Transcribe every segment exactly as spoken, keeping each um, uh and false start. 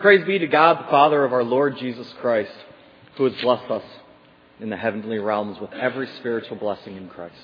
Praise be to God, the Father of our Lord Jesus Christ, who has blessed us in the heavenly realms with every spiritual blessing in Christ.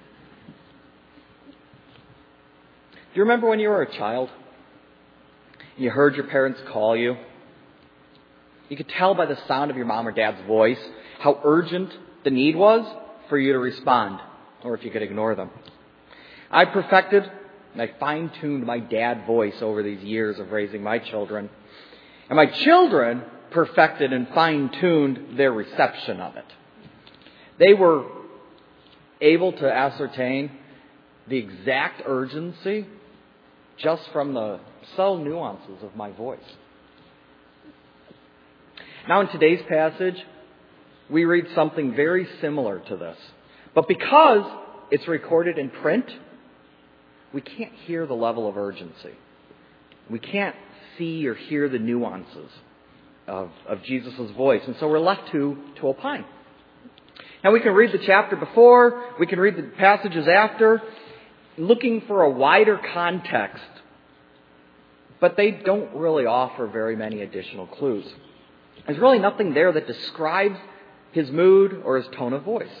Do you remember when you were a child and you heard your parents call you? You could tell by the sound of your mom or dad's voice how urgent the need was for you to respond, or if you could ignore them. I perfected and I fine-tuned my dad voice over these years of raising my children. And my children perfected and fine-tuned their reception of it. They were able to ascertain the exact urgency just from the subtle nuances of my voice. Now in today's passage, we read something very similar to this. But because it's recorded in print, we can't hear the level of urgency. We can't see or hear the nuances of, of Jesus' voice. And so we're left to, to opine. Now we can read the chapter before, we can read the passages after, looking for a wider context. But they don't really offer very many additional clues. There's really nothing there that describes his mood or his tone of voice.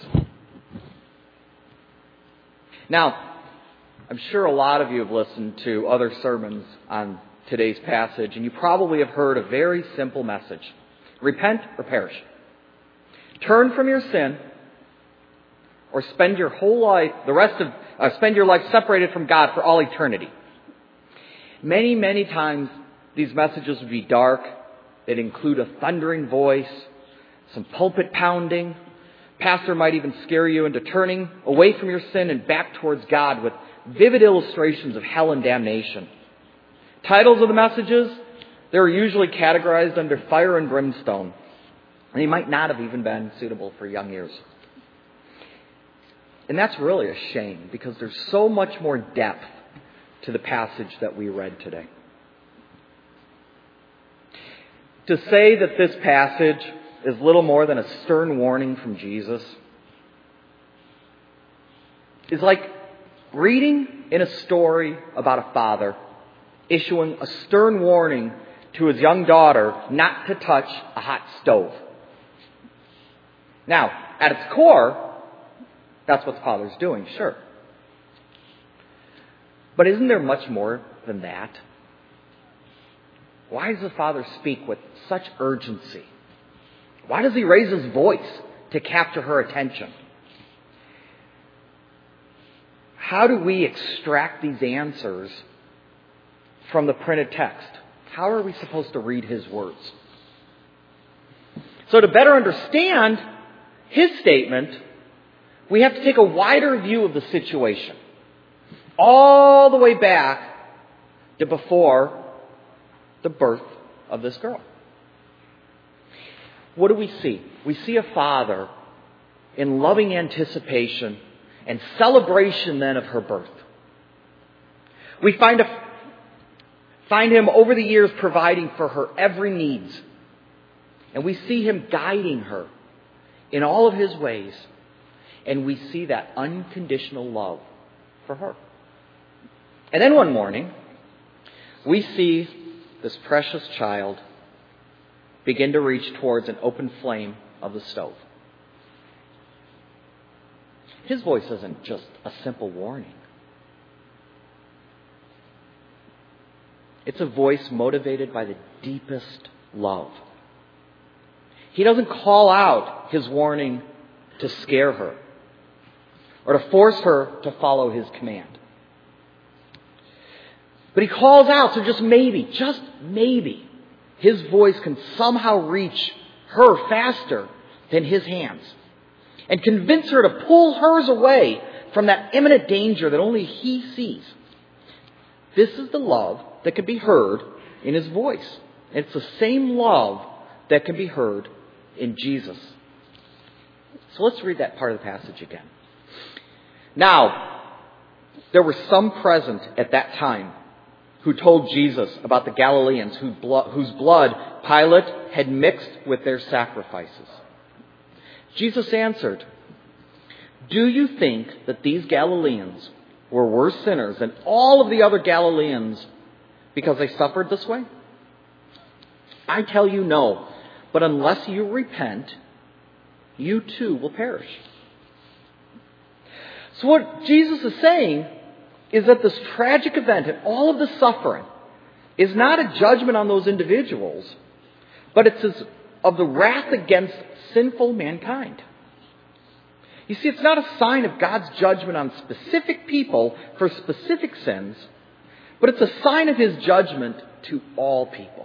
Now, I'm sure a lot of you have listened to other sermons on today's passage, and you probably have heard a very simple message. Repent or perish. Turn from your sin, or spend your whole life, the rest of, uh, spend your life separated from God for all eternity. Many, many times these messages would be dark. They'd include a thundering voice, some pulpit pounding. Pastor might even scare you into turning away from your sin and back towards God with vivid illustrations of hell and damnation. Titles of the messages, they were usually categorized under fire and brimstone. And they might not have even been suitable for young ears. And that's really a shame, because there's so much more depth to the passage that we read today. To say that this passage is little more than a stern warning from Jesus is like reading in a story about a father issuing a stern warning to his young daughter not to touch a hot stove. Now, at its core, that's what the father's doing, sure. But isn't there much more than that? Why does the father speak with such urgency? Why does he raise his voice to capture her attention? How do we extract these answers from the printed text? How are we supposed to read his words? So to better understand his statement, we have to take a wider view of the situation. All the way back to before the birth of this girl. What do we see? We see a father in loving anticipation and celebration then of her birth. We find a, find him over the years providing for her every needs. And we see him guiding her in all of his ways. And we see that unconditional love for her. And then one morning, we see this precious child begin to reach towards an open flame of the stove. His voice isn't just a simple warning. It's a voice motivated by the deepest love. He doesn't call out his warning to scare her or to force her to follow his command. But he calls out so just maybe, just maybe, his voice can somehow reach her faster than his hands and convince her to pull hers away from that imminent danger that only he sees. This is the love that can be heard in his voice. And it's the same love that can be heard in Jesus. So let's read that part of the passage again. Now, there were some present at that time who told Jesus about the Galileans whose blood Pilate had mixed with their sacrifices. Jesus answered, "Do you think that these Galileans were worse sinners than all of the other Galileans because they suffered this way? I tell you no, but unless you repent, you too will perish. So what Jesus is saying is that this tragic event and all of the suffering is not a judgment on those individuals, but it's of the wrath against sinful mankind. You see, it's not a sign of God's judgment on specific people for specific sins, but it's a sign of His judgment to all people.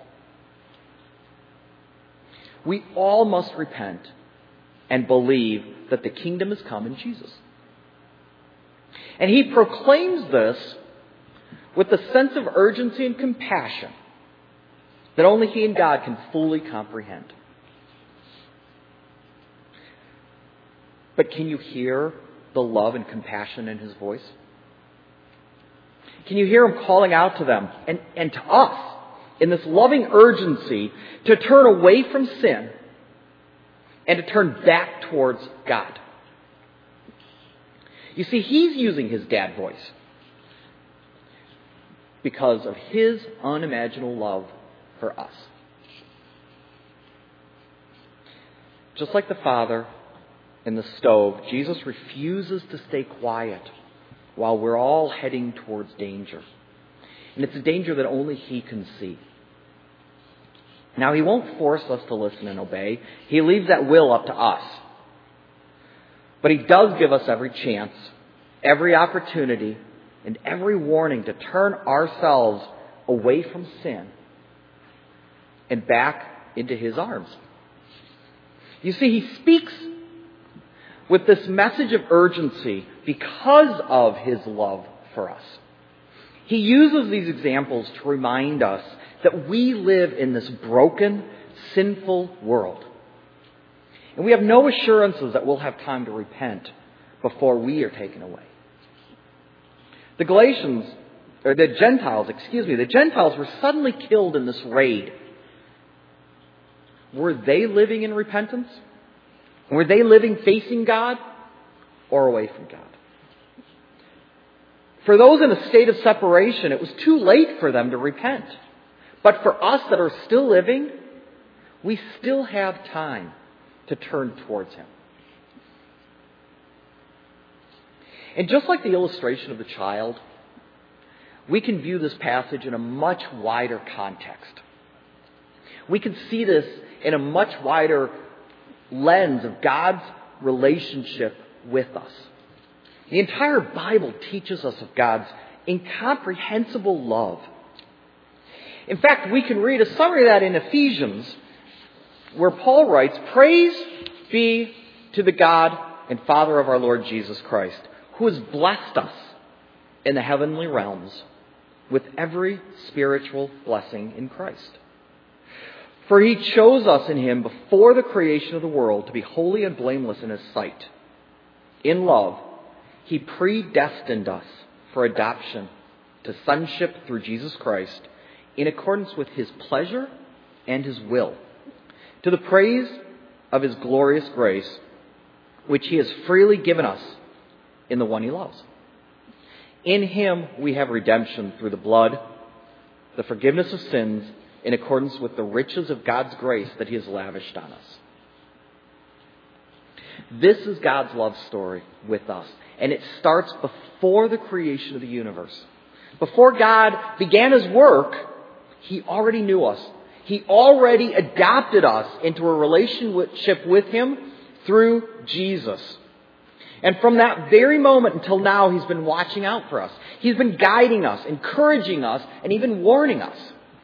We all must repent and believe that the kingdom has come in Jesus. And He proclaims this with a sense of urgency and compassion that only He and God can fully comprehend. But can you hear the love and compassion in His voice? Can you hear Him calling out to them and, and to us in this loving urgency to turn away from sin and to turn back towards God? You see, He's using His dad voice because of His unimaginable love for us. Just like the Father in the stove, Jesus refuses to stay quiet while we're all heading towards danger. And it's a danger that only He can see. Now, He won't force us to listen and obey. He leaves that will up to us. But He does give us every chance, every opportunity, and every warning to turn ourselves away from sin and back into His arms. You see, He speaks with this message of urgency because of His love for us. He uses these examples to remind us that we live in this broken, sinful world. And we have no assurances that we'll have time to repent before we are taken away. The Galatians, or the Gentiles, excuse me, the Gentiles were suddenly killed in this raid. Were they living in repentance? Were they living facing God or away from God? For those in a state of separation, it was too late for them to repent. But for us that are still living, we still have time to turn towards Him. And just like the illustration of the child, we can view this passage in a much wider context. We can see this in a much wider lens of God's relationship with us. The entire Bible teaches us of God's incomprehensible love. In fact, we can read a summary of that in Ephesians, where Paul writes, "Praise be to the God and Father of our Lord Jesus Christ, who has blessed us in the heavenly realms with every spiritual blessing in Christ. For He chose us in Him before the creation of the world to be holy and blameless in His sight. In love, He predestined us for adoption to sonship through Jesus Christ in accordance with His pleasure and His will, to the praise of His glorious grace, which He has freely given us in the one He loves. In Him we have redemption through the blood, the forgiveness of sins, in accordance with the riches of God's grace that He has lavished on us." This is God's love story with us. And it starts before the creation of the universe. Before God began His work, He already knew us. He already adopted us into a relationship with Him through Jesus. And from that very moment until now, He's been watching out for us. He's been guiding us, encouraging us, and even warning us.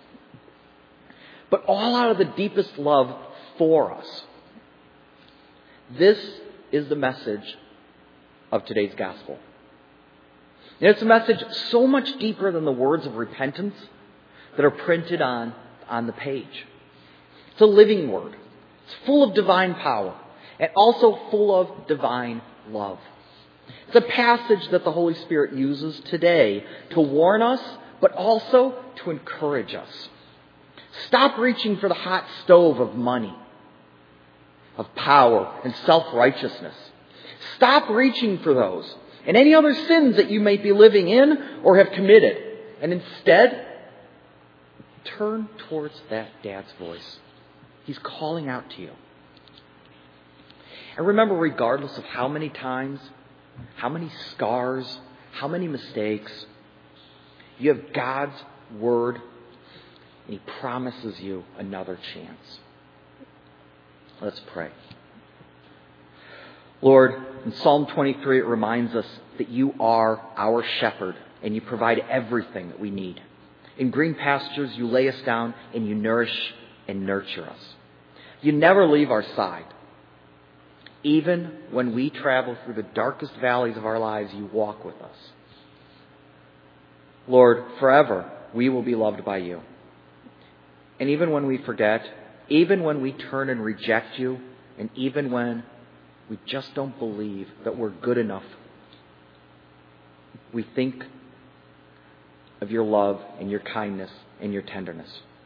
But all out of the deepest love for us. This is the message of today's gospel. And it's a message so much deeper than the words of repentance that are printed on, on the page. It's a living word. It's full of divine power and also full of divine love. It's a passage that the Holy Spirit uses today to warn us, but also to encourage us. Stop reaching for the hot stove of money, of power, and self-righteousness. Stop reaching for those and any other sins that you may be living in or have committed. And instead, turn towards that dad's voice. He's calling out to you. And remember, regardless of how many times, how many scars, how many mistakes, you have God's word, and He promises you another chance. Let's pray. Lord, in Psalm twenty-three, it reminds us that you are our shepherd, and you provide everything that we need. In green pastures, you lay us down, and you nourish and nurture us. You never leave our side. Even when we travel through the darkest valleys of our lives, you walk with us. Lord, forever we will be loved by you. And even when we forget, even when we turn and reject you, and even when we just don't believe that we're good enough, we think of your love and your kindness and your tenderness.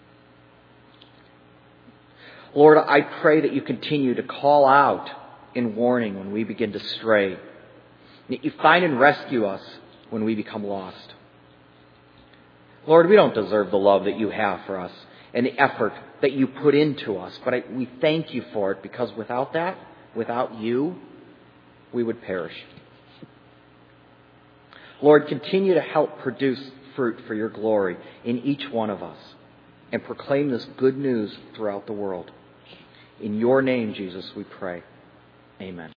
Lord, I pray that you continue to call out in warning when we begin to stray. That you find and rescue us when we become lost. Lord, we don't deserve the love that you have for us and the effort that you put into us, but I, we thank you for it, because without that, without you, we would perish. Lord, continue to help produce fruit for your glory in each one of us and proclaim this good news throughout the world. In your name, Jesus, we pray. Amen.